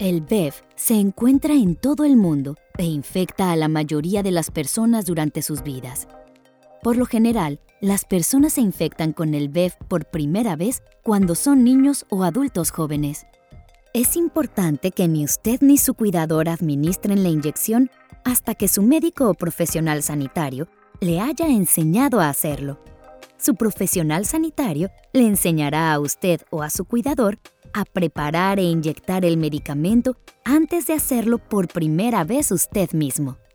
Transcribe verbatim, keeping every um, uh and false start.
El V I H se encuentra en todo el mundo e infecta a la mayoría de las personas durante sus vidas. Por lo general, las personas se infectan con el V I H por primera vez cuando son niños o adultos jóvenes. Es importante que ni usted ni su cuidador administren la inyección hasta que su médico o profesional sanitario le haya enseñado a hacerlo. Su profesional sanitario le enseñará a usted o a su cuidador a preparar e inyectar el medicamento antes de hacerlo por primera vez usted mismo.